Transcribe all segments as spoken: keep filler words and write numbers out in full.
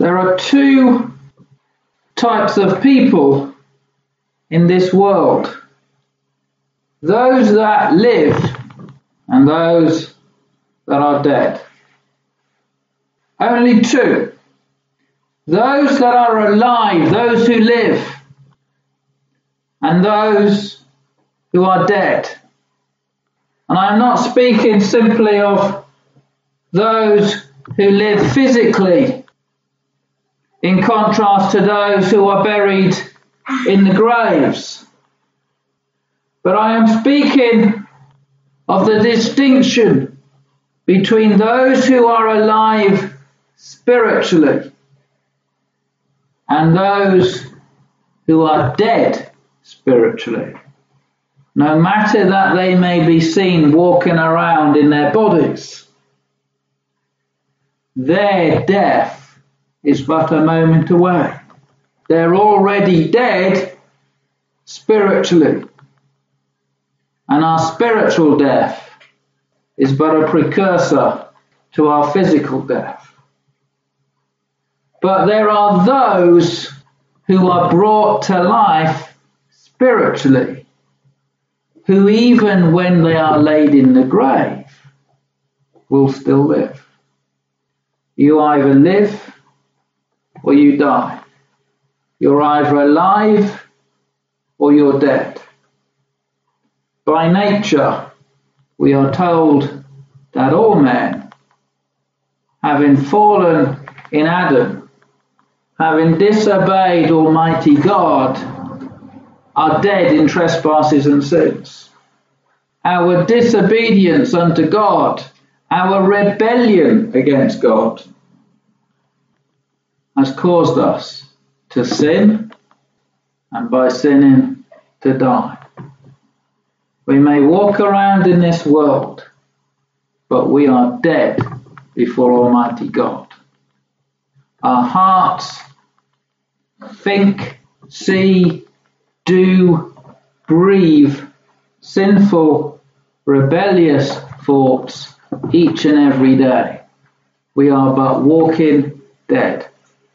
There are two types of people in this world. Those that live and those that are dead. Only two. Those that are alive, those who live, and those who are dead. And I'm not speaking simply of those who live physically, in contrast to those who are buried in the graves. But I am speaking of the distinction between those who are alive spiritually and those who are dead spiritually. No matter that they may be seen walking around in their bodies, their death is but a moment away. They're already dead spiritually. And our spiritual death is but a precursor to our physical death. But there are those who are brought to life spiritually, who even when they are laid in the grave will still live. You either live or you die. You're either alive or you're dead. By nature, we are told that all men, having fallen in Adam, having disobeyed Almighty God, are dead in trespasses and sins. Our disobedience unto God, our rebellion against God, has caused us to sin, and by sinning, to die. We may walk around in this world, but we are dead before Almighty God. Our hearts think, see, do, breathe sinful, rebellious thoughts each and every day. We are but walking dead.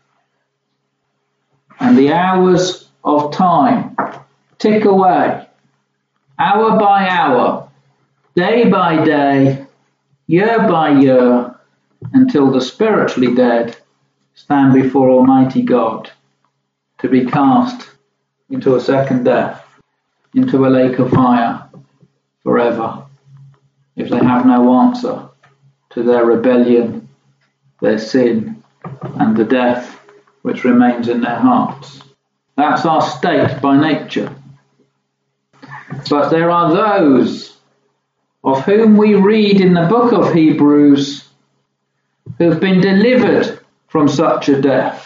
And the hours of time tick away, hour by hour, day by day, year by year, until the spiritually dead stand before Almighty God to be cast into a second death, into a lake of fire forever, if they have no answer to their rebellion, their sin, and the death which remains in their hearts. That's our state by nature. But there are those of whom we read in the book of Hebrews who've been delivered from such a death,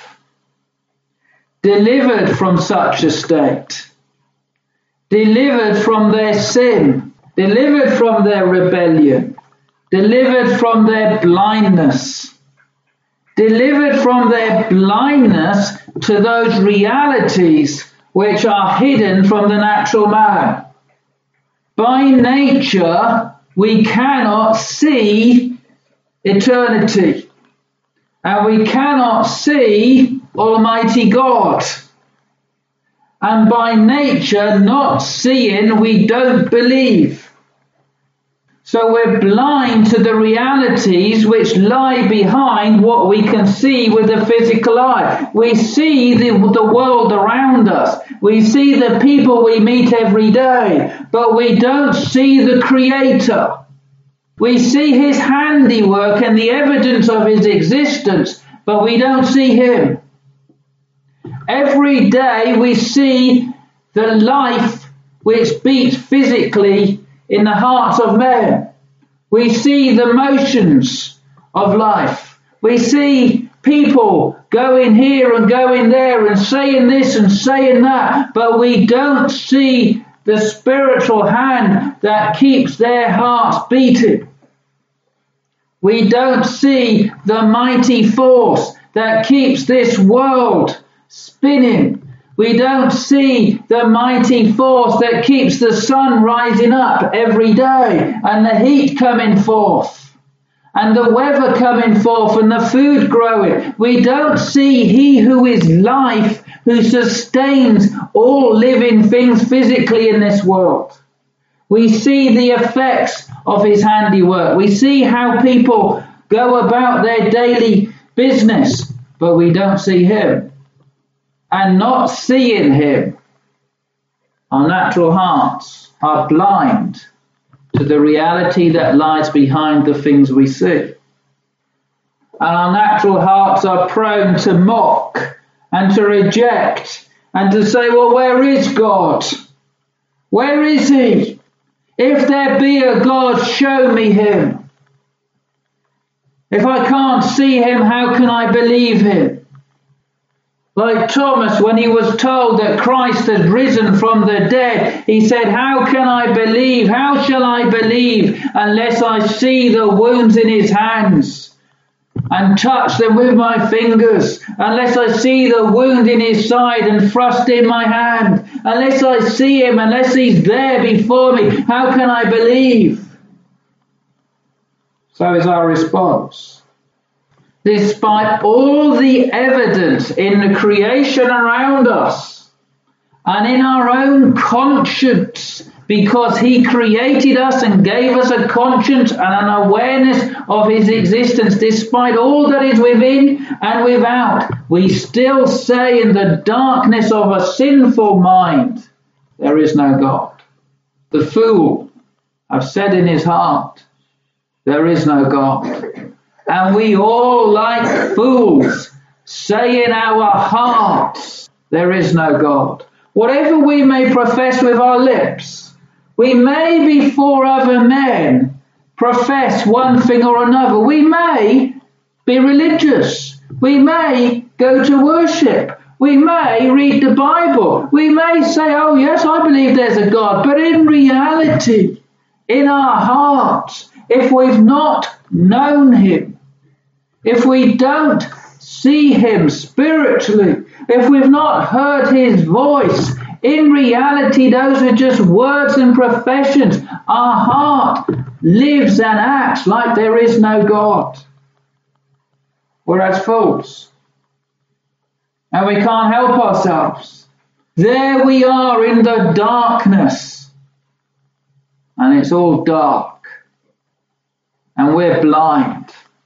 delivered from such a state, delivered from their sin, delivered from their rebellion, delivered from their blindness, delivered from their blindness to those realities which are hidden from the natural man. By nature, we cannot see eternity, and we cannot see Almighty God. And by nature, not seeing, we don't believe. So we're blind to the realities which lie behind what we can see with the physical eye. We see the, the world around us. We see the people we meet every day, but we don't see the Creator. We see His handiwork and the evidence of His existence, but we don't see Him. Every day we see the life which beats physically in the hearts of men. We see the motions of life. We see people going here and going there and saying this and saying that, but we don't see the spiritual hand that keeps their hearts beating. We don't see the mighty force that keeps this world spinning. We don't see the mighty force that keeps the sun rising up every day and the heat coming forth and the weather coming forth and the food growing. We don't see He who is life, who sustains all living things physically in this world. We see the effects of His handiwork. We see how people go about their daily business, but we don't see Him. And not seeing Him, our natural hearts are blind to the reality that lies behind the things we see. And our natural hearts are prone to mock and to reject and to say, well, where is God? Where is He? If there be a God, show me Him. If I can't see Him, how can I believe Him? Like Thomas, when he was told that Christ had risen from the dead, he said, how can I believe? How shall I believe unless I see the wounds in His hands and touch them with my fingers? Unless I see the wound in His side and thrust in my hand? Unless I see Him, unless He's there before me, how can I believe? So is our response. Despite all the evidence in the creation around us and in our own conscience, because He created us and gave us a conscience and an awareness of His existence, despite all that is within and without, we still say in the darkness of a sinful mind, there is no God. The fool has said in his heart, there is no God. And we all, like fools, say in our hearts, there is no God. Whatever we may profess with our lips, we may before other men profess one thing or another. We may be religious. We may go to worship. We may read the Bible. We may say, oh yes, I believe there's a God. But in reality, in our hearts, if we've not known Him, if we don't see Him spiritually, if we've not heard His voice, in reality those are just words and professions. Our heart lives and acts like there is no God. We're as fools. And we can't help ourselves. There we are in the darkness. And it's all dark. And we're blind.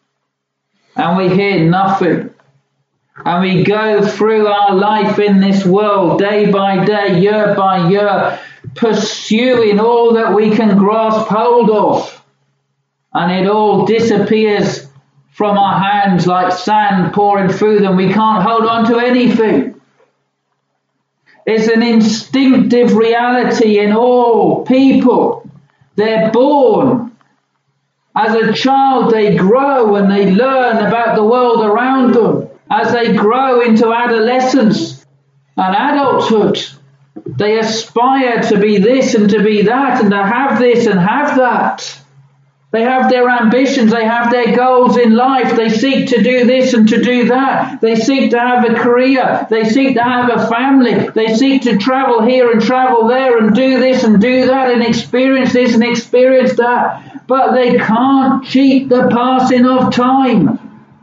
And we hear nothing. And we go through our life in this world, day by day, year by year, pursuing all that we can grasp hold of. And it all disappears from our hands like sand pouring through them. We can't hold on to anything. It's an instinctive reality in all people. They're born. As a child, they grow and they learn about the world around them. As they grow into adolescence and adulthood, they aspire to be this and to be that and to have this and have that. They have their ambitions, they have their goals in life. They seek to do this and to do that. They seek to have a career. They seek to have a family. They seek to travel here and travel there and do this and do that and experience this and experience that. But they can't cheat the passing of time.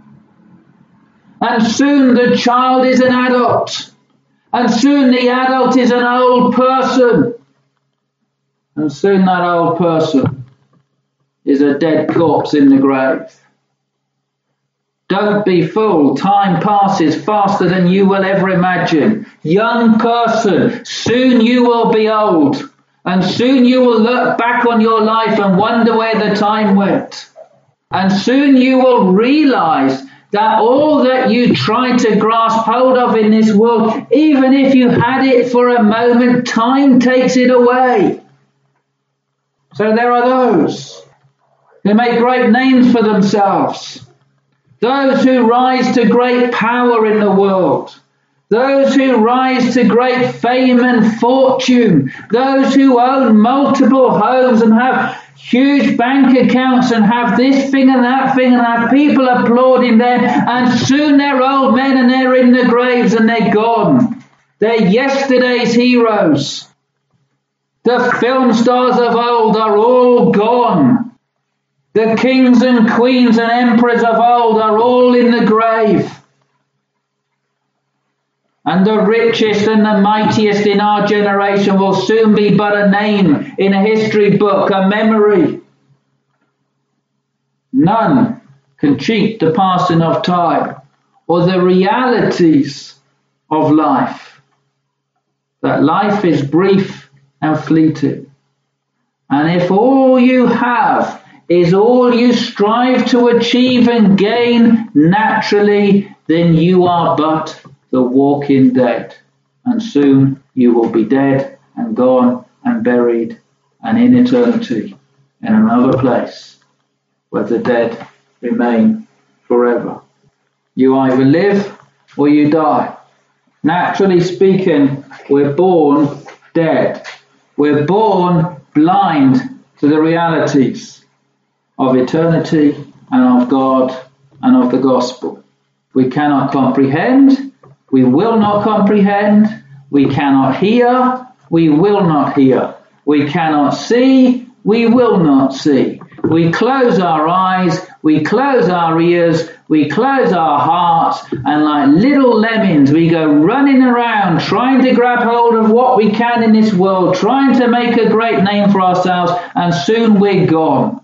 And soon the child is an adult. And soon the adult is an old person. And soon that old person is a dead corpse in the grave. Don't be fooled. Time passes faster than you will ever imagine. Young person, soon you will be old. And soon you will look back on your life and wonder where the time went. And soon you will realize that all that you tried to grasp hold of in this world, even if you had it for a moment, time takes it away. So there are those who make great names for themselves, those who rise to great power in the world, those who rise to great fame and fortune, those who own multiple homes and have huge bank accounts and have this thing and that thing and have people applauding them, and soon they're old men and they're in the graves and they're gone. They're yesterday's heroes. The film stars of old are all gone. The kings and queens and emperors of old are all in the grave. And the richest and the mightiest in our generation will soon be but a name in a history book, a memory. None can cheat the passing of time or the realities of life. That life is brief and fleeting. And if all you have is all you strive to achieve and gain naturally, then you are but the walking dead. And soon you will be dead and gone and buried and in eternity in another place where the dead remain forever. You either live or you die. Naturally speaking, we're born dead. We're born blind to the realities of eternity and of God and of the gospel. We cannot comprehend, we will not comprehend, we cannot hear, we will not hear, we cannot see, we will not see. We close our eyes, we close our ears, we close our hearts, and like little lemmings we go running around trying to grab hold of what we can in this world, trying to make a great name for ourselves, and soon we're gone.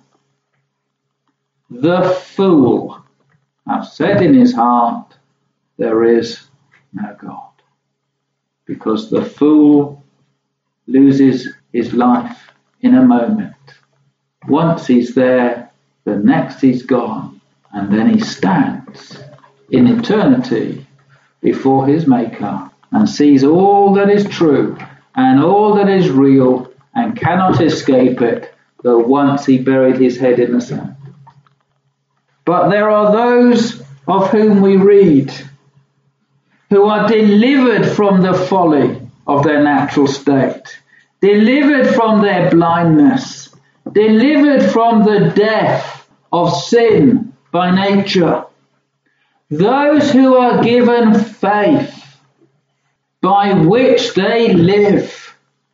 The fool hath said in his heart, there is no God. Because the fool loses his life in a moment. Once he's there, the next he's gone, and then he stands in eternity before his Maker and sees all that is true and all that is real and cannot escape it, though once he buried his head in the sand. But there are those of whom we read who are delivered from the folly of their natural state, delivered from their blindness, delivered from the death of sin by nature. Those who are given faith by which they live,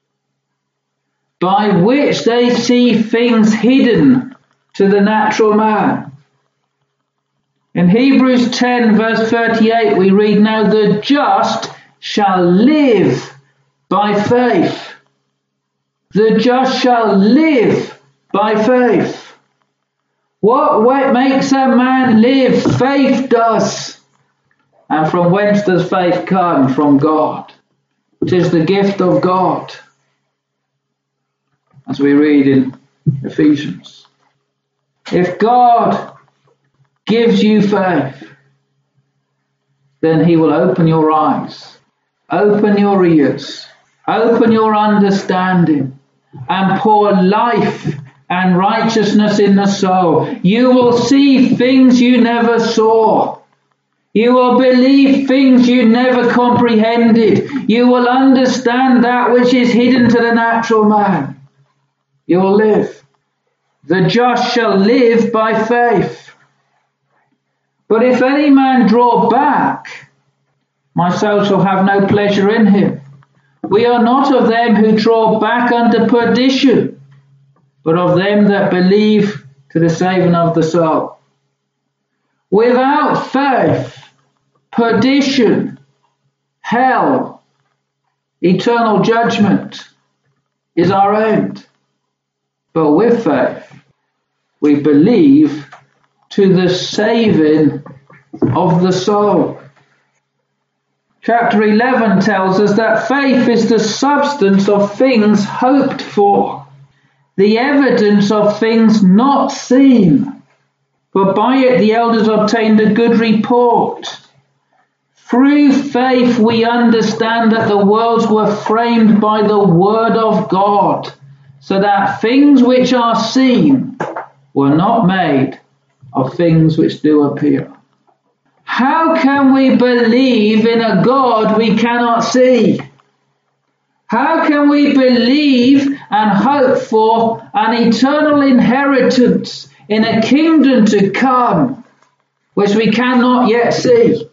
by which they see things hidden to the natural man. In Hebrews ten verse thirty-eight we read, now the just shall live by faith. The just shall live by faith. What makes a man live? Faith does. And from whence does faith come? From God. It is the gift of God, as we read in Ephesians. If God gives you faith, then he will open your eyes, open your ears, open your understanding, and pour life and righteousness in the soul. You will see things you never saw. You will believe things you never comprehended. You will understand that which is hidden to the natural man. You will live. The just shall live by faith. But if any man draw back, my soul shall have no pleasure in him. We are not of them who draw back unto perdition, but of them that believe to the saving of the soul. Without faith, perdition, hell, eternal judgment is our end. But with faith, we believe to the saving of the soul. Chapter eleven tells us that faith is the substance of things hoped for, the evidence of things not seen. For by it the elders obtained a good report. Through faith we understand that the worlds were framed by the word of God, so that things which are seen were not made of things which do appear. How can we believe in a God we cannot see? How can we believe and hope for an eternal inheritance in a kingdom to come which we cannot yet see?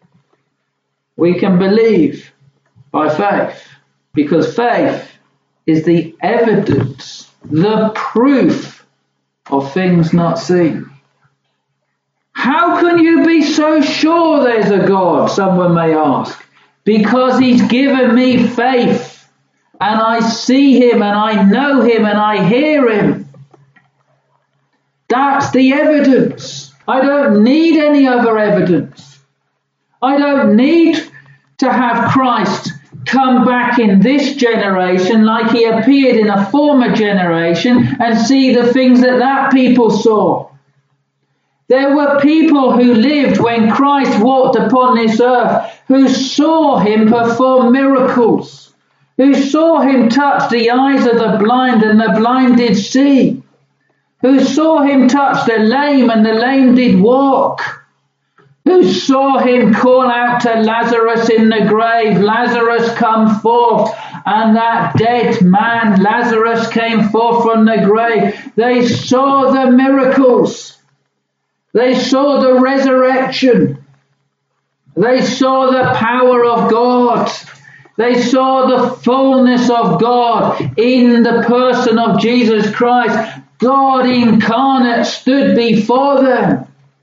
We can believe by faith, because faith is the evidence, the proof of things not seen. How can you be so sure there's a God, someone may ask? Because he's given me faith, and I see him, and I know him, and I hear him. That's the evidence. I don't need any other evidence. I don't need to have Christ come back in this generation like he appeared in a former generation and see the things that that people saw. There were people who lived when Christ walked upon this earth who saw him perform miracles, who saw him touch the eyes of the blind and the blind did see, who saw him touch the lame and the lame did walk, who saw him call out to Lazarus in the grave, Lazarus, come forth. And that dead man, Lazarus, came forth from the grave. They saw the miracles. They saw the resurrection. They saw the power of God. They saw the fullness of God in the person of Jesus Christ. God incarnate stood before them.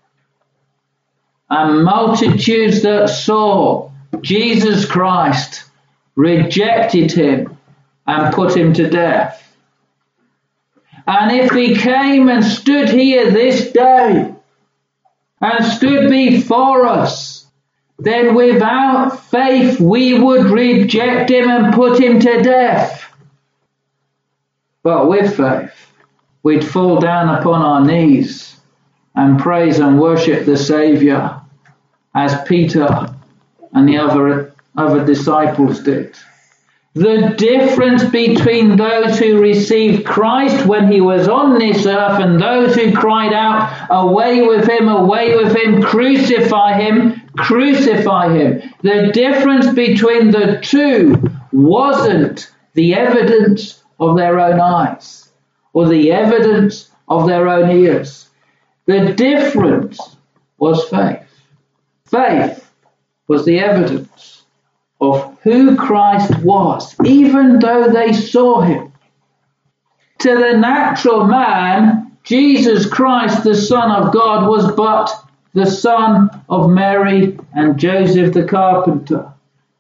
And multitudes that saw Jesus Christ rejected him and put him to death. And if he came and stood here this day and stood before us, then without faith we would reject him and put him to death. But with faith, we'd fall down upon our knees and praise and worship the Saviour, as Peter and the other, other disciples did. The difference between those who received Christ when he was on this earth and those who cried out, away with him, away with him, crucify him, crucify him. The difference between the two wasn't the evidence of their own eyes or the evidence of their own ears. The difference was faith. Faith was the evidence of who Christ was, even though they saw him. To the natural man, Jesus Christ, the Son of God, was but the son of Mary and Joseph the carpenter.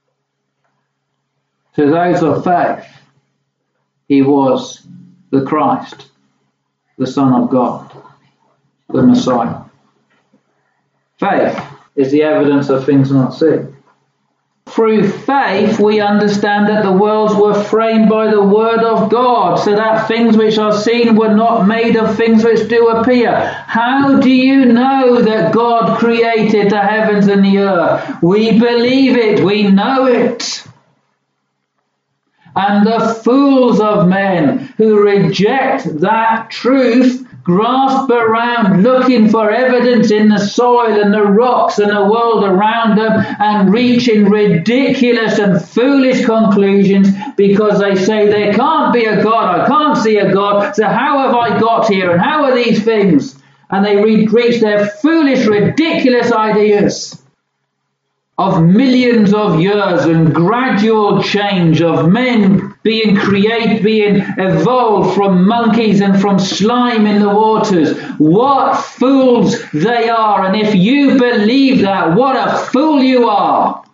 To those of faith, he was the Christ, the Son of God, the Messiah. Faith is the evidence of things not seen. Through faith, we understand that the worlds were framed by the word of God, so that things which are seen were not made of things which do appear. How do you know that God created the heavens and the earth? We believe it, we know it. And the fools of men who reject that truth grasp around looking for evidence in the soil and the rocks and the world around them and reach in ridiculous and foolish conclusions because they say there can't be a God, I can't see a God, so how have I got here and how are these things? And they reach their foolish, ridiculous ideas of millions of years and gradual change of men being created, being evolved from monkeys and from slime in the waters. What fools they are. And if you believe that, what a fool you are.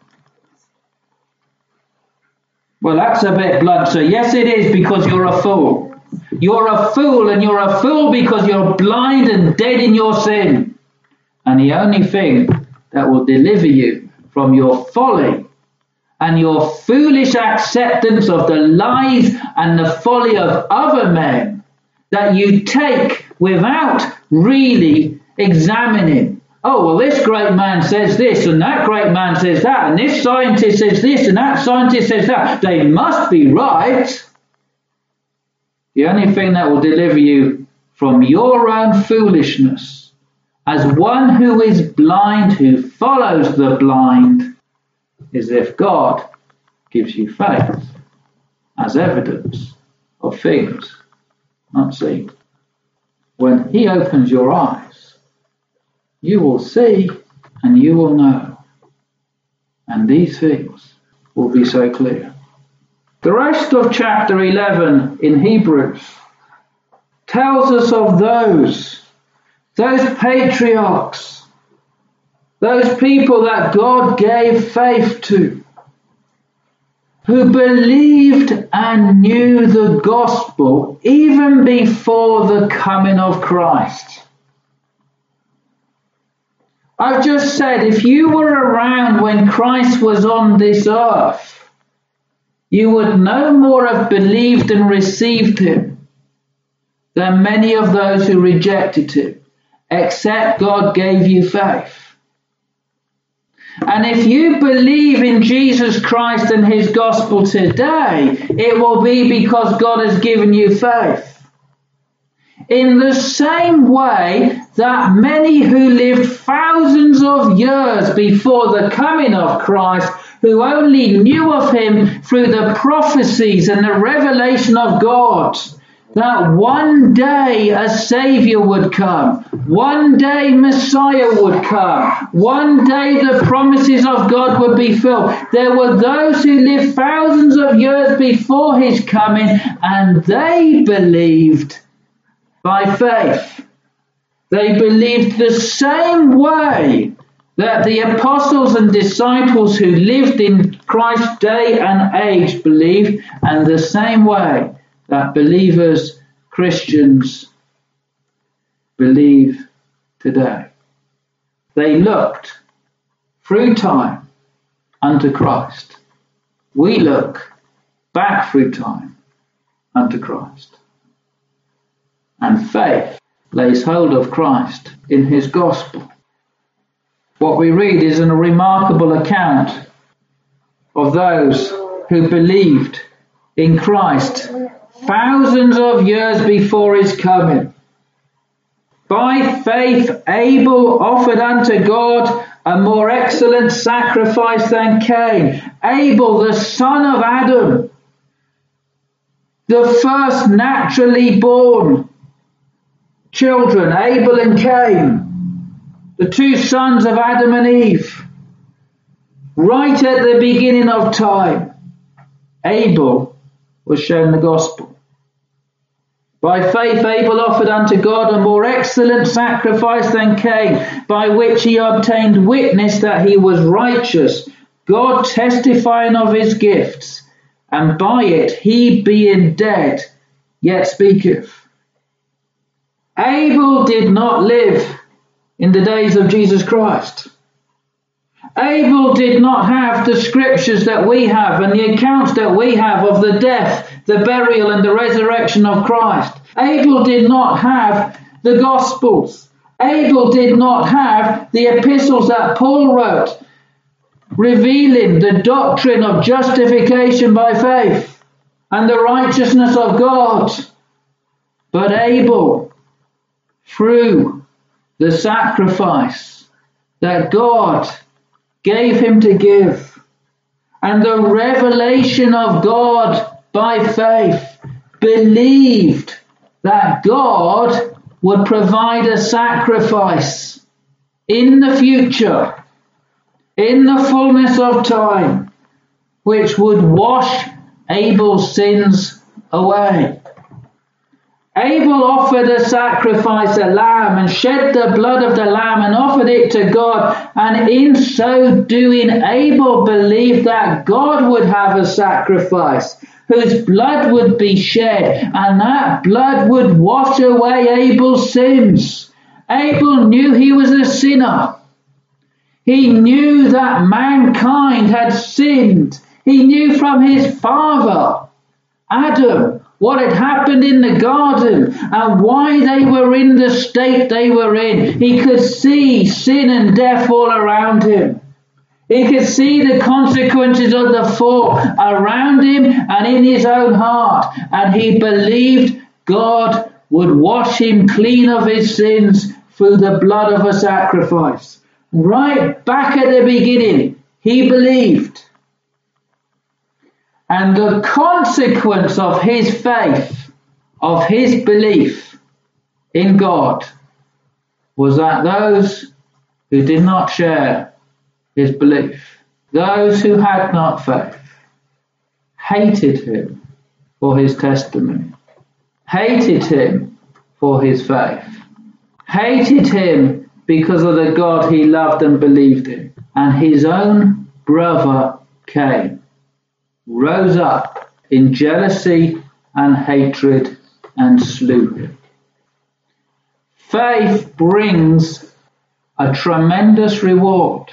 Well, that's a bit blunt, sir. Yes, it is, because you're a fool. You're a fool, and you're a fool because you're blind and dead in your sin. And the only thing that will deliver you from your folly and your foolish acceptance of the lies and the folly of other men that you take without really examining. Oh, well, this great man says this and that great man says that and this scientist says this and that scientist says that. They must be right. The only thing that will deliver you from your own foolishness as one who is blind, who follows the blind, is if God gives you faith as evidence of things not seen. When he opens your eyes, you will see and you will know. And these things will be so clear. The rest of chapter eleven in Hebrews tells us of those, those patriarchs, those people that God gave faith to, who believed and knew the gospel even before the coming of Christ. I've just said, if you were around when Christ was on this earth, you would no more have believed and received him than many of those who rejected him, except God gave you faith. And if you believe in Jesus Christ and his gospel today, it will be because God has given you faith. In the same way that many who lived thousands of years before the coming of Christ, who only knew of him through the prophecies and the revelation of God, that one day a Savior would come, one day Messiah would come, one day the promises of God would be filled. There were those who lived thousands of years before his coming, and they believed by faith. They believed the same way that the apostles and disciples who lived in Christ's day and age believed, and the same way that believers, Christians, believe today. They looked through time unto Christ. We look back through time unto Christ. And faith lays hold of Christ in his gospel. What we read is a remarkable account of those who believed in Christ thousands of years before his coming. By faith Abel offered unto God a more excellent sacrifice than Cain. Abel, the son of Adam, the first naturally born children, Abel and Cain, the two sons of Adam and Eve. Right at the beginning of time, Abel was shown the gospel. By faith Abel offered unto God a more excellent sacrifice than Cain, by which he obtained witness that he was righteous, God testifying of his gifts, and by it he being dead yet speaketh. Abel did not live in the days of Jesus Christ. Abel did not have the scriptures that we have and the accounts that we have of the death, the burial and the resurrection of Christ. Abel did not have the Gospels. Abel did not have the epistles that Paul wrote, revealing the doctrine of justification by faith and the righteousness of God. But Abel, through the sacrifice that God gave him to give, and the revelation of God by faith, believed that God would provide a sacrifice in the future, in the fullness of time, which would wash Abel's sins away. Abel offered a sacrifice, a lamb, and shed the blood of the lamb and offered it to God. And in so doing, Abel believed that God would have a sacrifice whose blood would be shed, and that blood would wash away Abel's sins. Abel knew he was a sinner. He knew that mankind had sinned. He knew from his father, Adam, what had happened in the garden and why they were in the state they were in. He could see sin and death all around him. He could see the consequences of the fall around him and in his own heart. And he believed God would wash him clean of his sins through the blood of a sacrifice. Right back at the beginning, he believed. And the consequence of his faith, of his belief in God, was that those who did not share his belief, those who had not faith, hated him for his testimony, hated him for his faith, hated him because of the God he loved and believed in, and his own brother Cain rose up in jealousy and hatred and slew him. Faith brings a tremendous reward.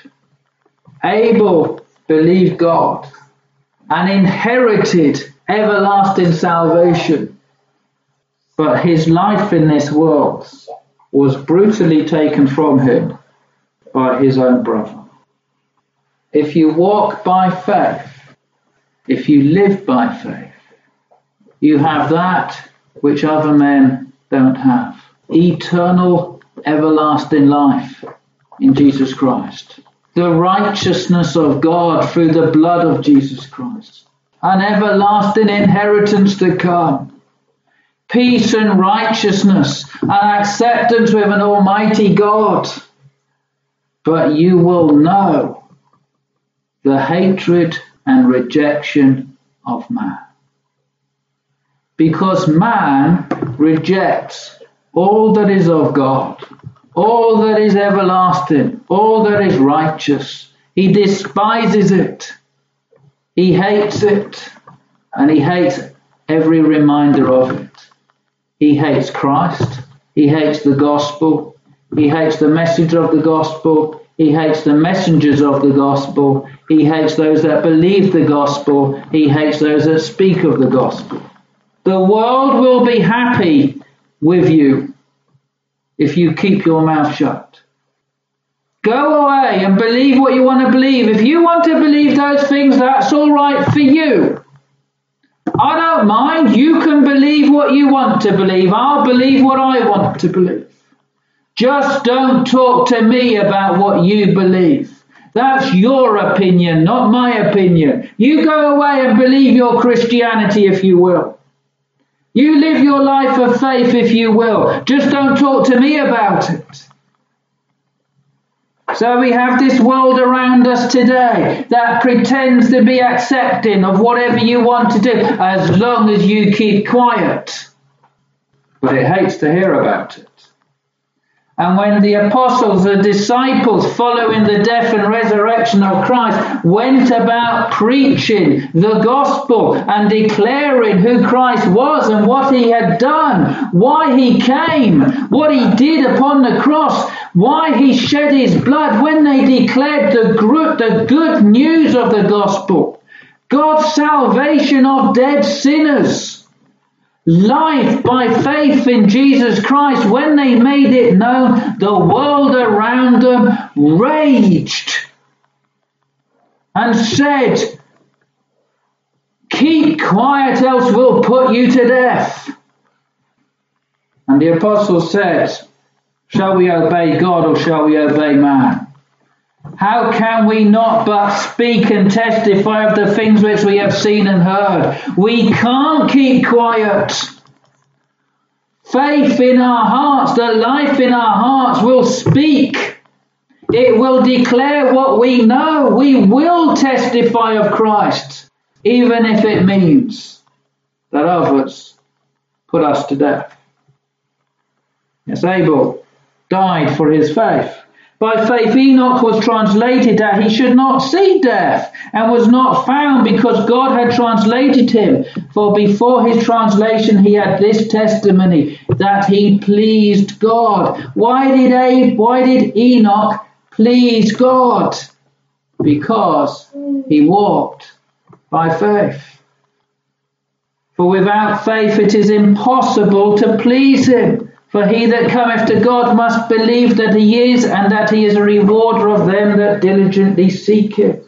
Abel believed God and inherited everlasting salvation, but his life in this world was brutally taken from him by his own brother. If you walk by faith, if you live by faith, you have that which other men don't have: eternal, everlasting life in Jesus Christ, the righteousness of God through the blood of Jesus Christ, an everlasting inheritance to come, peace and righteousness and acceptance with an almighty God. But you will know the hatred and rejection of man, because man rejects all that is of God, all that is everlasting, all that is righteous. He despises it. He hates it. And he hates every reminder of it. He hates Christ. He hates the gospel. He hates the message of the gospel. He hates the messengers of the gospel. He hates those that believe the gospel. He hates those that speak of the gospel. The world will be happy with you if you keep your mouth shut. Go away and believe what you want to believe. If you want to believe those things, that's all right for you. I don't mind. You can believe what you want to believe. I'll believe what I want to believe. Just don't talk to me about what you believe. That's your opinion, not my opinion. You go away and believe your Christianity if you will. You live your life of faith if you will. Just don't talk to me about it. So we have this world around us today that pretends to be accepting of whatever you want to do as long as you keep quiet. But it hates to hear about it. And when the apostles, the disciples following the death and resurrection of Christ, went about preaching the gospel and declaring who Christ was and what he had done, why he came, what he did upon the cross, why he shed his blood, when they declared the good, the good news of the gospel, God's salvation of dead sinners, life by faith in Jesus Christ, when they made it known, the world around them raged and said, "Keep quiet, else we'll put you to death." And the apostles said, "Shall we obey God or shall we obey man? How can we not but speak and testify of the things which we have seen and heard?" We can't keep quiet. Faith in our hearts, the life in our hearts will speak. It will declare what we know. We will testify of Christ, even if it means that others put us to death. Yes, Abel died for his faith. By faith Enoch was translated that he should not see death, and was not found because God had translated him. For before his translation he had this testimony, that he pleased God. Why did Abe, why did Enoch please God? Because he walked by faith. For without faith it is impossible to please him. For he that cometh to God must believe that he is, and that he is a rewarder of them that diligently seek him.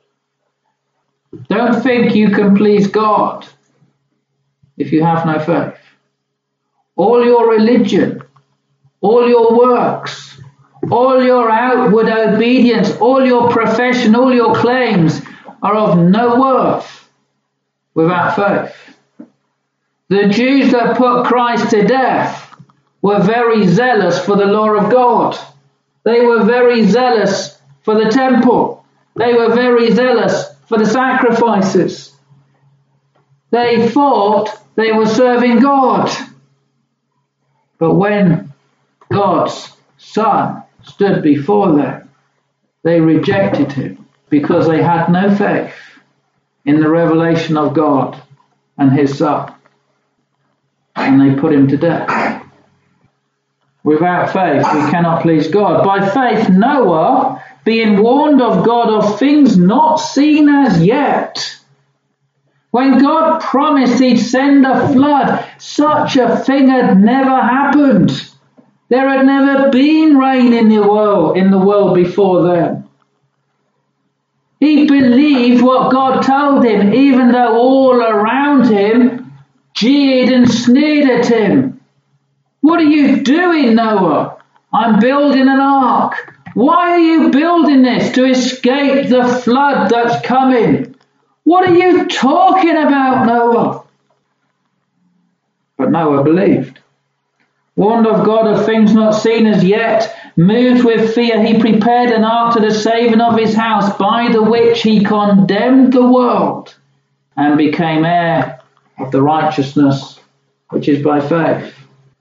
Don't think you can please God if you have no faith. All your religion, all your works, all your outward obedience, all your profession, all your claims are of no worth without faith. The Jews that put Christ to death were very zealous for the law of God. They were very zealous for the temple. They were very zealous for the sacrifices. They thought they were serving God. But when God's Son stood before them, they rejected him because they had no faith in the revelation of God and his Son. And they put him to death. Without faith, we cannot please God. By faith, Noah, being warned of God of things not seen as yet, when God promised he'd send a flood, such a thing had never happened. There had never been rain in the world, in the world before then. He believed what God told him, even though all around him jeered and sneered at him. What are you doing, Noah? I'm building an ark. Why are you building this? To escape the flood that's coming. What are you talking about, Noah? But Noah believed. Warned of God of things not seen as yet, moved with fear, he prepared an ark to the saving of his house, by the which he condemned the world and became heir of the righteousness which is by faith.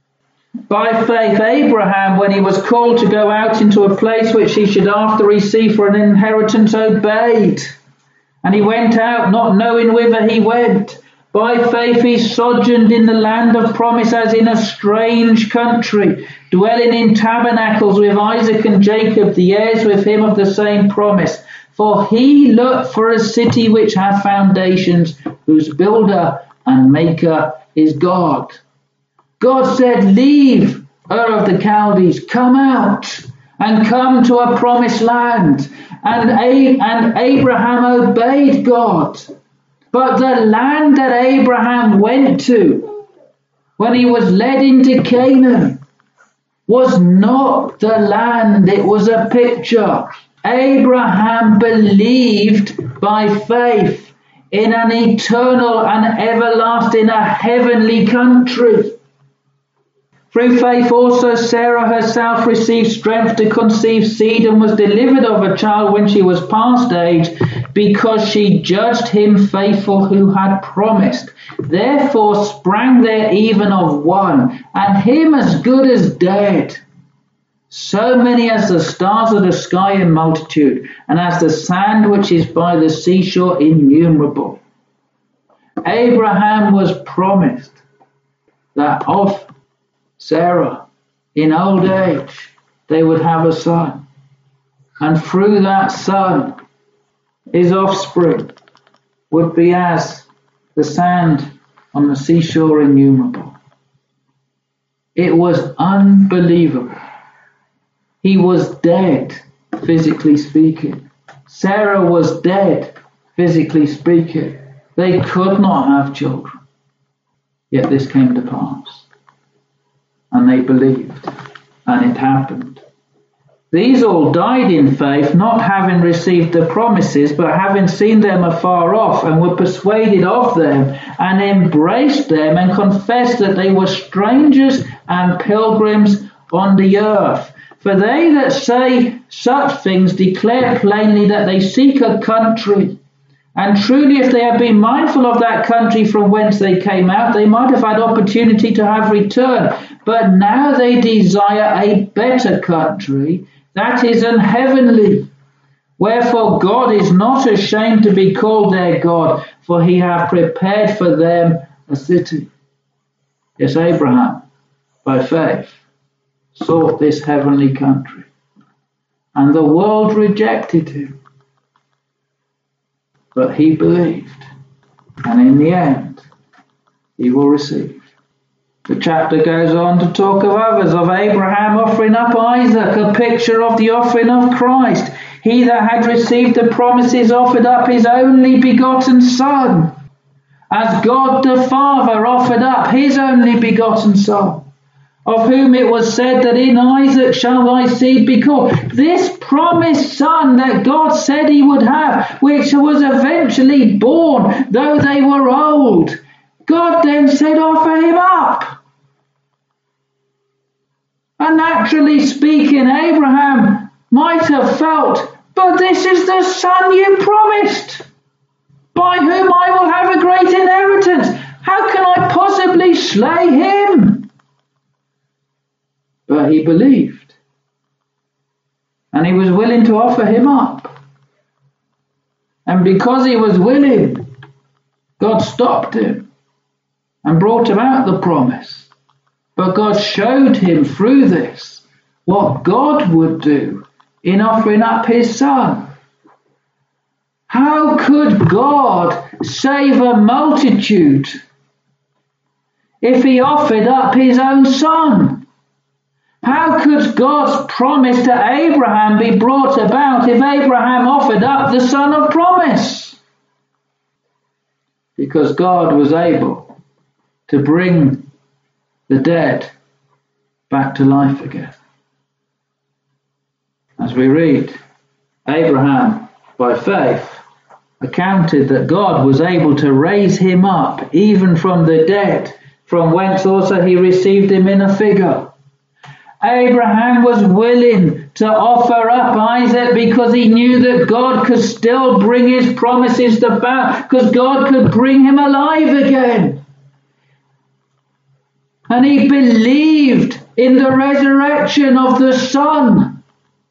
By faith, Abraham, when he was called to go out into a place which he should after receive for an inheritance, obeyed. And he went out, not knowing whither he went. By faith he sojourned in the land of promise as in a strange country, dwelling in tabernacles with Isaac and Jacob, the heirs with him of the same promise. For he looked for a city which hath foundations, whose builder and maker is God. God said, leave Ur of the Chaldees, come out and come to a promised land. And, A- and Abraham obeyed God. But the land that Abraham went to when he was led into Canaan was not the land, it was a picture. Abraham believed by faith in an eternal and everlasting, a heavenly country. Through faith also Sarah herself received strength to conceive seed and was delivered of a child when she was past age, because she judged him faithful who had promised. Therefore sprang there even of one, and him as good as dead. So many as the stars of the sky in multitude, and as the sand which is by the seashore innumerable. Abraham was promised that of Sarah, in old age, they would have a son. And through that son, his offspring would be as the sand on the seashore innumerable. It was unbelievable. He was dead, physically speaking. Sarah was dead, physically speaking. They could not have children. Yet this came to pass. And they believed, and it happened. These all died in faith, not having received the promises, but having seen them afar off, and were persuaded of them, and embraced them, and confessed that they were strangers and pilgrims on the earth. For they that say such things declare plainly that they seek a country. And truly, if they had been mindful of that country from whence they came out, they might have had opportunity to have returned. But now they desire a better country, that is an heavenly. Wherefore God is not ashamed to be called their God, for he hath prepared for them a city. Yes, Abraham, by faith, sought this heavenly country, and the world rejected him. But he believed, and in the end, he will receive. The chapter goes on to talk of others, of Abraham offering up Isaac, a picture of the offering of Christ. He that had received the promises offered up his only begotten Son, as God the Father offered up his only begotten Son, of whom it was said that in Isaac shall thy seed be called. This promised son that God said he would have, which was eventually born, though they were old, God then said, offer him up. And naturally speaking, Abraham might have felt, but this is the son you promised, by whom I will have a great inheritance. How can I possibly slay him? but he believed. And he was willing to offer him up. And because he was willing, God stopped him and brought about the promise. But God showed him through this what God would do in offering up his son. How could God save a multitude if he offered up his own son? How could God's promise to Abraham be brought about if Abraham offered up the son of promise? Because God was able to bring the dead back to life again. As we read, Abraham, by faith, accounted that God was able to raise him up even from the dead, from whence also he received him in a figure. Abraham was willing to offer up Isaac because he knew that God could still bring his promises to pass, because God could bring him alive again. And he believed in the resurrection of the Son.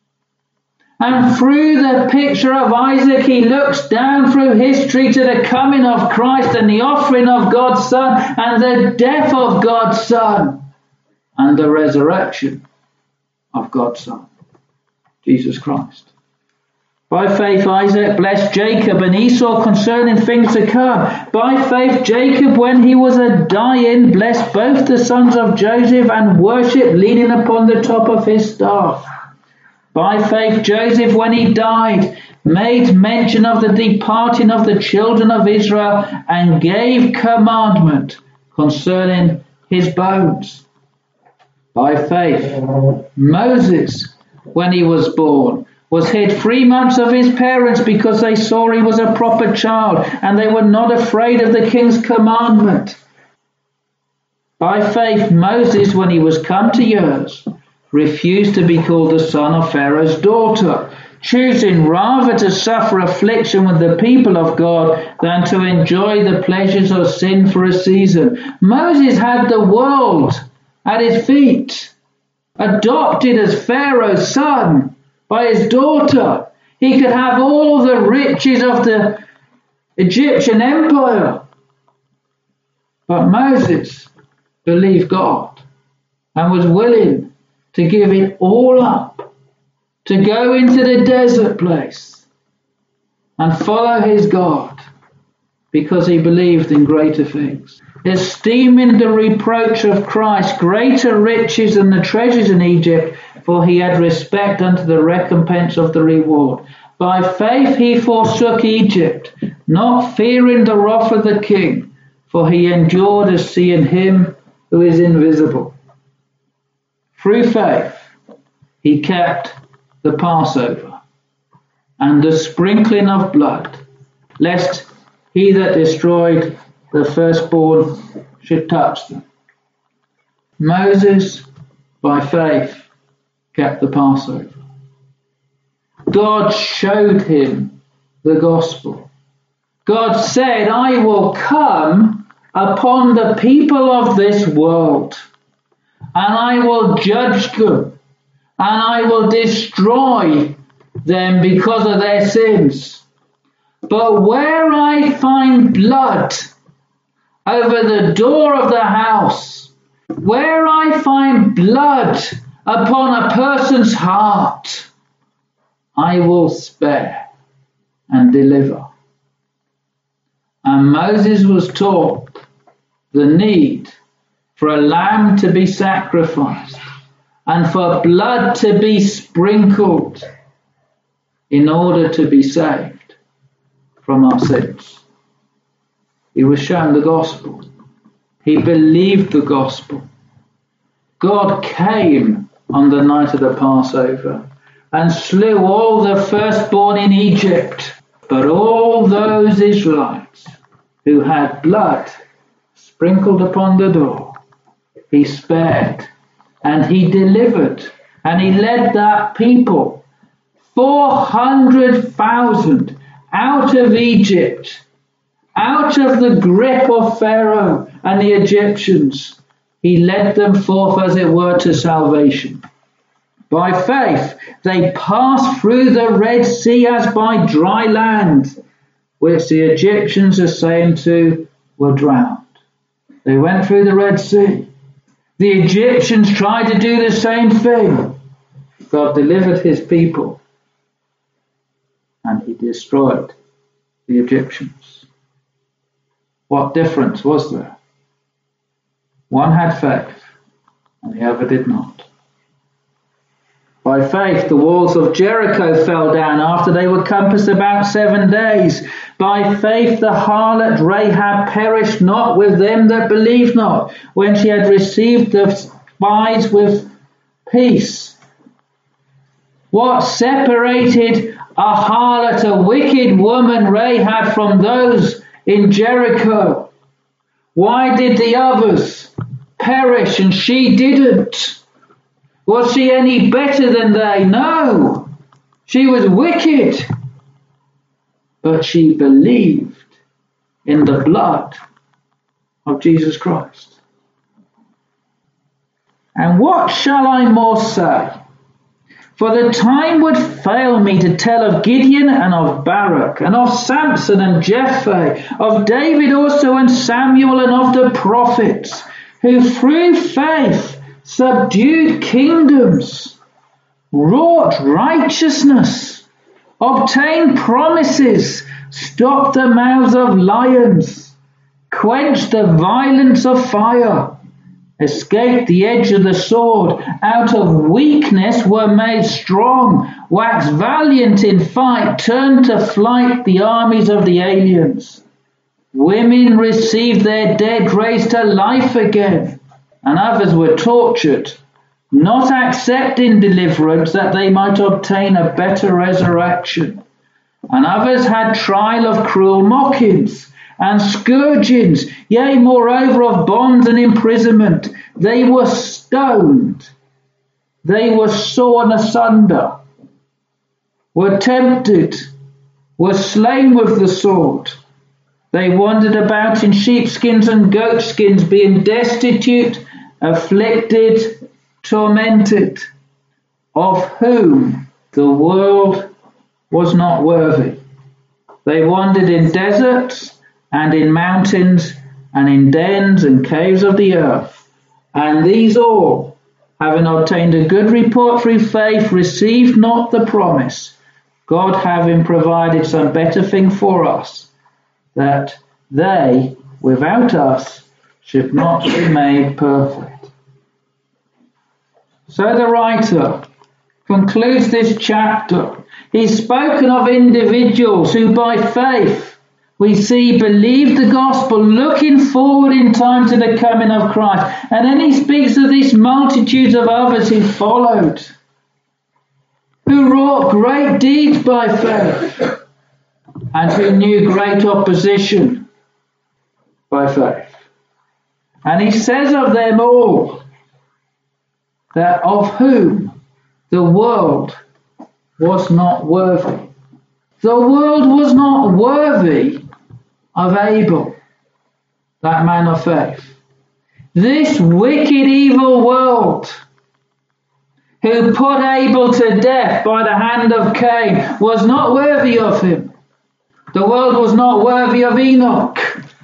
And through the picture of Isaac, he looks down through history to the coming of Christ and the offering of God's Son and the death of God's Son and the resurrection of God's Son, Jesus Christ. By faith, Isaac blessed Jacob and Esau concerning things to come. By faith, Jacob, when he was a dying, blessed both the sons of Joseph and worshipped, leaning upon the top of his staff. By faith, Joseph, when he died, made mention of the departing of the children of Israel and gave commandment concerning his bones. By faith, Moses, when he was born, was hid three months of his parents because they saw he was a proper child and they were not afraid of the king's commandment. By faith, Moses, when he was come to years, refused to be called the son of Pharaoh's daughter, choosing rather to suffer affliction with the people of God than to enjoy the pleasures of sin for a season. Moses had the world at his feet, adopted as Pharaoh's son by his daughter. He could have all the riches of the Egyptian empire. But Moses believed God and was willing to give it all up, to go into the desert place and follow his God because he believed in greater things, esteeming the reproach of Christ greater riches than the treasures in Egypt, for he had respect unto the recompense of the reward. By faith he forsook Egypt, not fearing the wrath of the king, for he endured as seeing him who is invisible. Through faith he kept the Passover and the sprinkling of blood, lest he that destroyed the firstborn should touch them. Moses, by faith, kept the Passover. God showed him the gospel. God said, I will come upon the people of this world, and I will judge them, and I will destroy them because of their sins. But where I find blood over the door of the house, where I find blood upon a person's heart, I will spare and deliver. And Moses was taught the need for a lamb to be sacrificed and for blood to be sprinkled in order to be saved from our sins. He was shown the gospel. He believed the gospel. God came on the night of the Passover and slew all the firstborn in Egypt, but all those Israelites who had blood sprinkled upon the door, he spared and he delivered, and he led that people, four hundred thousand, out of Egypt, out of the grip of Pharaoh and the Egyptians, he led them forth, as it were, to salvation. By faith, they passed through the Red Sea as by dry land, which the Egyptians are saying to were drowned. They went through the Red Sea. The Egyptians tried to do the same thing. God delivered his people, and he destroyed the Egyptians. What difference was there? One had faith, and the other did not. By faith, the walls of Jericho fell down after they were compassed about seven days. By faith, the harlot Rahab perished not with them that believed not, when she had received the spies with peace. What separated a harlot, a wicked woman, Rahab, from those in Jericho? Why did the others perish and she didn't? Was she any better than they? No. She was wicked. But she believed in the blood of Jesus Christ. And what shall I more say? For the time would fail me to tell of Gideon and of Barak, and of Samson and Jephthah, of David also and Samuel, and of the prophets, who through faith subdued kingdoms, wrought righteousness, obtained promises, stopped the mouths of lions, quenched the violence of fire, escaped the edge of the sword, out of weakness were made strong, waxed valiant in fight, turned to flight the armies of the aliens. Women received their dead raised to life again, and others were tortured, not accepting deliverance that they might obtain a better resurrection. And others had trial of cruel mockings and scourgings, yea, moreover, of bonds and imprisonment. They were stoned, they were sawn asunder, were tempted, were slain with the sword. They wandered about in sheepskins and goatskins, being destitute, afflicted, tormented, of whom the world was not worthy. They wandered in deserts and in mountains and in dens and caves of the earth. And these all, having obtained a good report through faith, received not the promise, God having provided some better thing for us, that they, without us, should not be made perfect. So the writer concludes this chapter. He's spoken of individuals who by faith, we see, believed the gospel, looking forward in time to the coming of Christ. And then he speaks of these multitudes of others who followed, who wrought great deeds by faith, and who knew great opposition by faith. And he says of them all, that of whom the world was not worthy. The world was not worthy of Abel, that man of faith. This wicked, evil world, who put Abel to death by the hand of Cain, was not worthy of him. The world was not worthy of Enoch.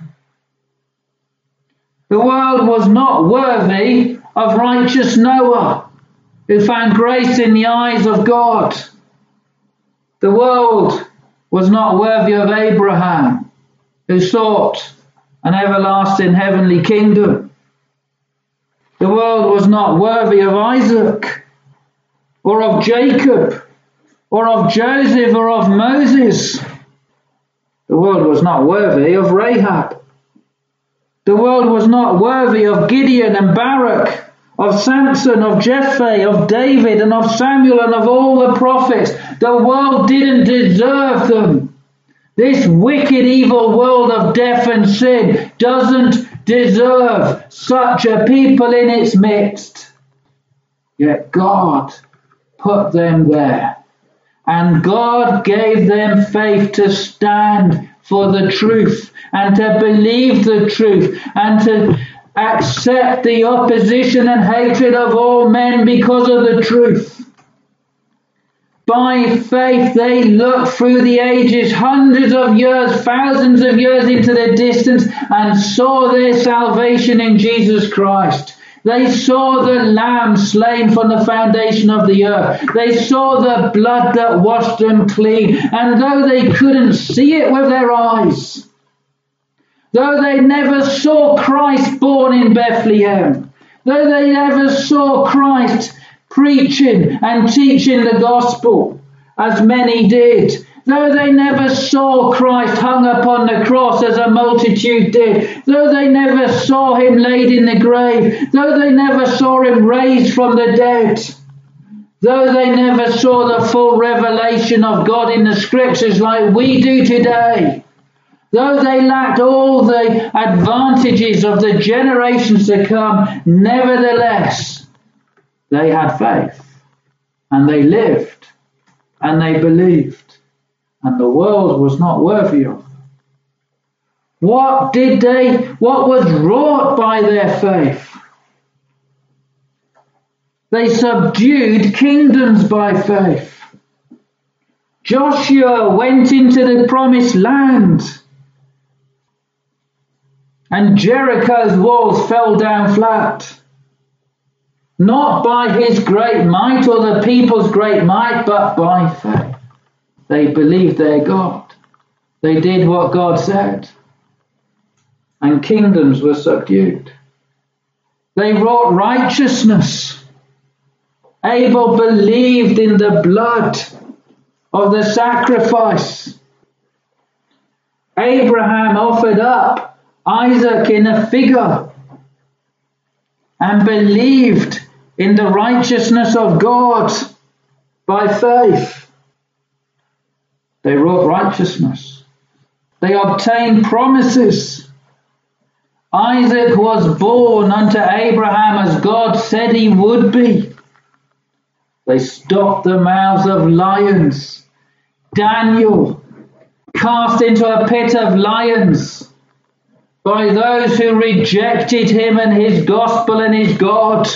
The world was not worthy of righteous Noah, who found grace in the eyes of God. The world was not worthy of Abraham, who sought an everlasting heavenly kingdom. The world was not worthy of Isaac, or of Jacob, or of Joseph, or of Moses. The world was not worthy of Rahab. The world was not worthy of Gideon and Barak, of Samson, of Jephthah, of David, and of Samuel, and of all the prophets. The world didn't deserve them. This wicked, evil world of death and sin doesn't deserve such a people in its midst. Yet God put them there. And God gave them faith to stand for the truth and to believe the truth and to accept the opposition and hatred of all men because of the truth. By faith they looked through the ages, hundreds of years, thousands of years into the distance, and saw their salvation in Jesus Christ. They saw the Lamb slain from the foundation of the earth. They saw the blood that washed them clean. And though they couldn't see it with their eyes, though they never saw Christ born in Bethlehem, though they never saw Christ preaching and teaching the gospel, as many did, though they never saw Christ hung upon the cross as a multitude did, though they never saw him laid in the grave, though they never saw him raised from the dead, though they never saw the full revelation of God in the scriptures like we do today, though they lacked all the advantages of the generations to come, nevertheless, they had faith, and they lived, and they believed, and the world was not worthy of them. What did they, what was wrought by their faith? They subdued kingdoms by faith. Joshua went into the promised land, and Jericho's walls fell down flat. Not by his great might or the people's great might, but by faith. They believed their God. They did what God said. And kingdoms were subdued. They wrought righteousness. Abel believed in the blood of the sacrifice. Abraham offered up Isaac in a figure and believed in the righteousness of God by faith. They wrought righteousness. They obtained promises. Isaac was born unto Abraham as God said he would be. They stopped the mouths of lions. Daniel cast into a pit of lions by those who rejected him and his gospel and his God,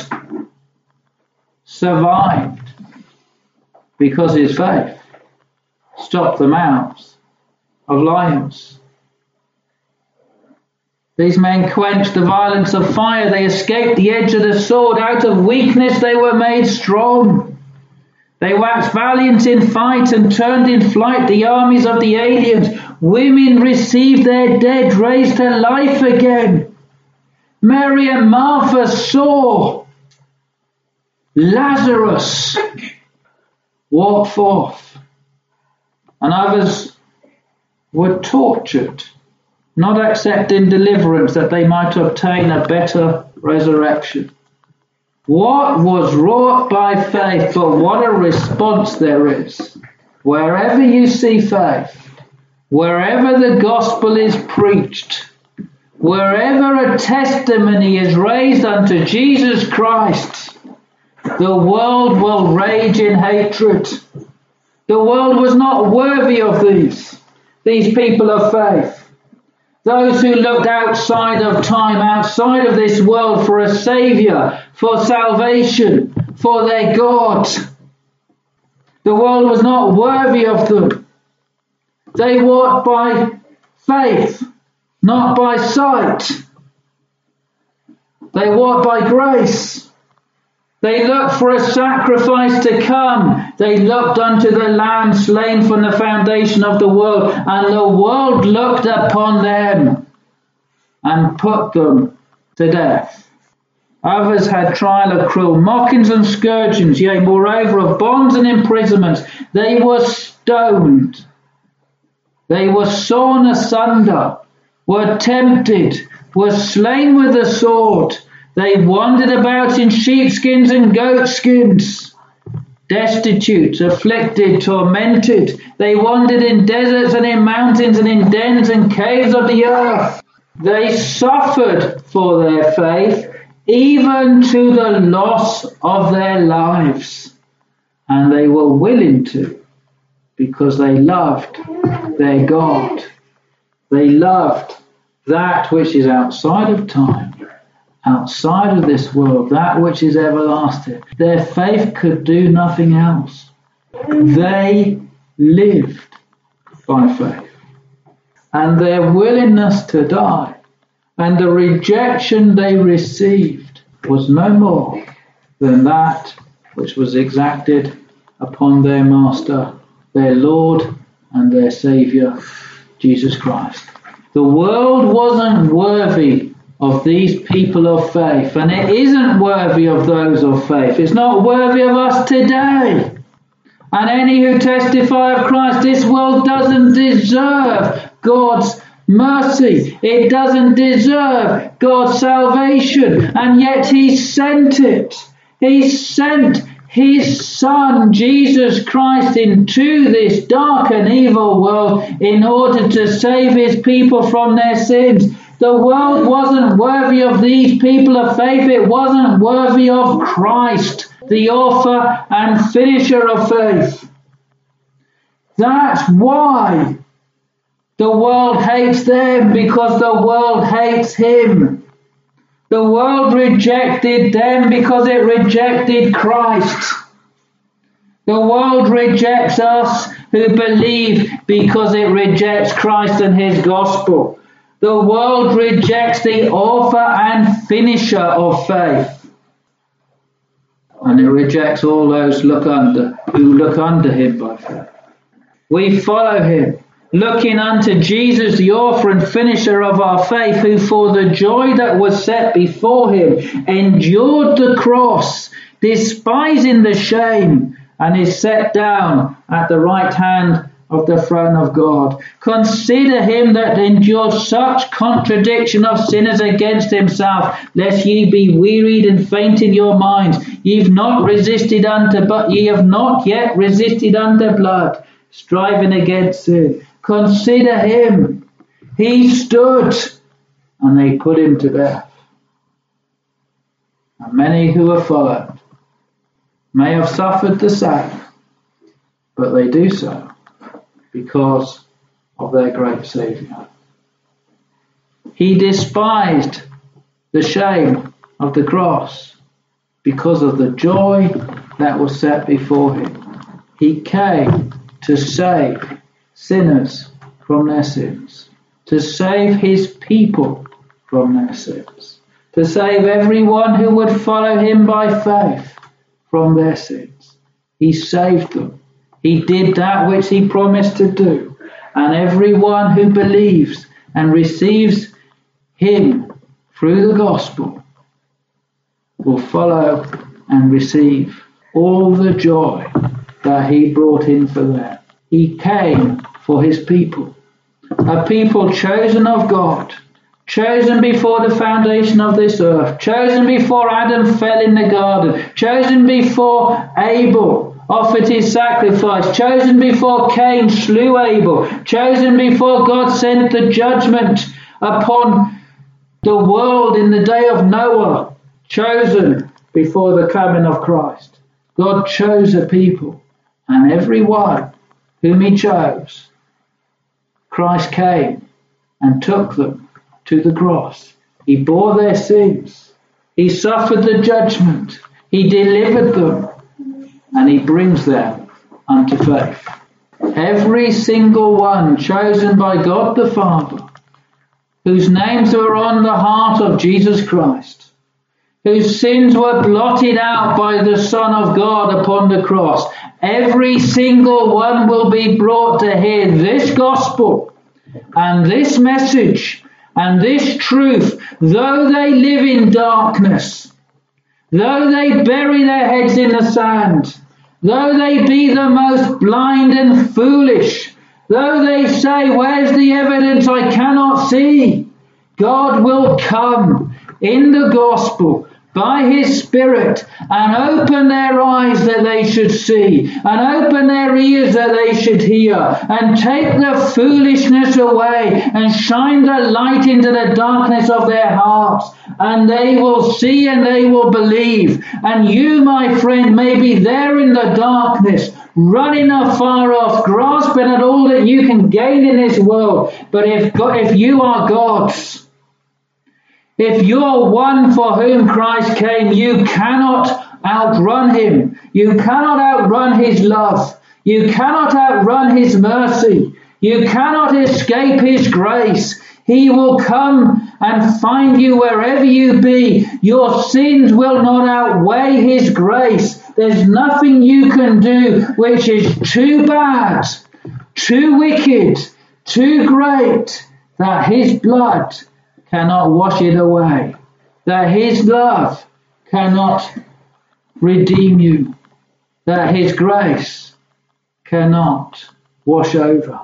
survived because his faith stopped the mouths of lions. These men quenched the violence of fire. They escaped the edge of the sword. Out of weakness they were made strong. They waxed valiant in fight and turned in flight the armies of the aliens. Women received their dead raised to life again. Mary and Martha saw Lazarus walk forth, and others were tortured, not accepting deliverance that they might obtain a better resurrection. What was wrought by faith, but what a response there is. Wherever you see faith, wherever the gospel is preached, wherever a testimony is raised unto Jesus Christ, the world will rage in hatred. The world was not worthy of these, these people of faith. Those who looked outside of time, outside of this world for a saviour, for salvation, for their God. The world was not worthy of them. They walked by faith, not by sight. They walked by grace. They looked for a sacrifice to come. They looked unto the Lamb slain from the foundation of the world, and the world looked upon them and put them to death. Others had trial of cruel mockings and scourgings, yea, moreover of bonds and imprisonments. They were stoned. They were sawn asunder, were tempted, were slain with the sword. They wandered about in sheepskins and goatskins, destitute, afflicted, tormented. They wandered in deserts and in mountains and in dens and caves of the earth. They suffered for their faith, even to the loss of their lives. And they were willing to, because they loved their God. They loved that which is outside of time outside of this world, that which is everlasting. Their faith could do nothing else. They lived by faith. And their willingness to die and the rejection they received was no more than that which was exacted upon their Master, their Lord and their Saviour, Jesus Christ. The world wasn't worthy of these people of faith, and it isn't worthy of those of faith. It's not worthy of us today. And any who testify of Christ, this world doesn't deserve God's mercy. It doesn't deserve God's salvation, and yet He sent it. He sent His Son, Jesus Christ, into this dark and evil world in order to save His people from their sins. The world wasn't worthy of these people of faith. It wasn't worthy of Christ, the author and finisher of faith. That's why the world hates them, because the world hates Him. The world rejected them because it rejected Christ. The world rejects us who believe because it rejects Christ and His gospel. The world rejects the author and finisher of faith. And it rejects all those look under, who look unto Him by faith. We follow Him, looking unto Jesus, the author and finisher of our faith, who for the joy that was set before Him endured the cross, despising the shame, and is set down at the right hand of the throne of God. Consider Him that endured such contradiction of sinners against Himself, lest ye be wearied and faint in your minds. Ye have not resisted unto, but ye have not yet resisted unto blood, striving against sin. Consider Him. He stood, and they put Him to death. And many who have followed may have suffered the same, but they do so because of their great Saviour. He despised the shame of the cross because of the joy that was set before Him. He came to save sinners from their sins, to save His people from their sins, to save everyone who would follow Him by faith from their sins. He saved them. He did that which He promised to do. And everyone who believes and receives Him through the gospel will follow and receive all the joy that He brought in for them. He came for His people, a people chosen of God, chosen before the foundation of this earth, chosen before Adam fell in the garden, chosen before Abel offered his sacrifice, chosen before Cain slew Abel, chosen before God sent the judgment upon the world in the day of Noah, chosen before the coming of Christ. God chose a people, and every one whom He chose, Christ came and took them to the cross. He bore their sins. He suffered the judgment. He delivered them. And He brings them unto faith. Every single one chosen by God the Father, whose names are on the heart of Jesus Christ, whose sins were blotted out by the Son of God upon the cross, every single one will be brought to hear this gospel and this message and this truth, though they live in darkness, though they bury their heads in the sand, though they be the most blind and foolish, though they say, where's the evidence? I cannot see. God will come in the gospel by His Spirit and open their eyes that they should see, and open their ears that they should hear, and take the foolishness away and shine the light into the darkness of their hearts, and they will see and they will believe. And you, my friend, may be there in the darkness, running afar off, grasping at all that you can gain in this world. But if God, if you are God's, If you're one for whom Christ came, you cannot outrun him. You cannot outrun his love. You cannot outrun his mercy. You cannot escape his grace. He will come and find you wherever you be. Your sins will not outweigh his grace. There's nothing you can do which is too bad, too wicked, too great, that his blood cannot wash it away, that his love cannot redeem you, that his grace cannot wash over.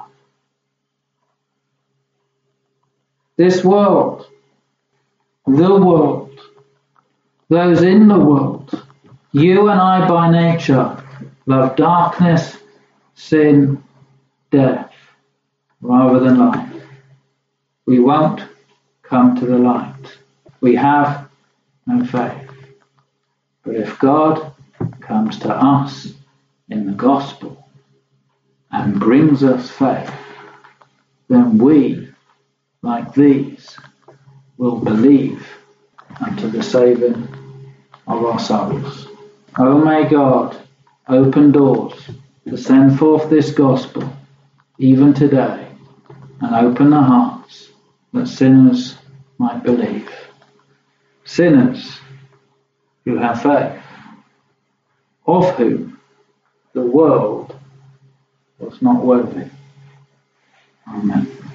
This world, the world, those in the world, you and I by nature love darkness, sin, death, rather than light. We won't come to the light. We have no faith. But if God comes to us in the gospel and brings us faith, then we, like these, will believe unto the saving of our souls. Oh, may God open doors to send forth this gospel even today, and open the hearts that sinners might believe. Sinners who have faith, of whom the world was not worthy. Amen.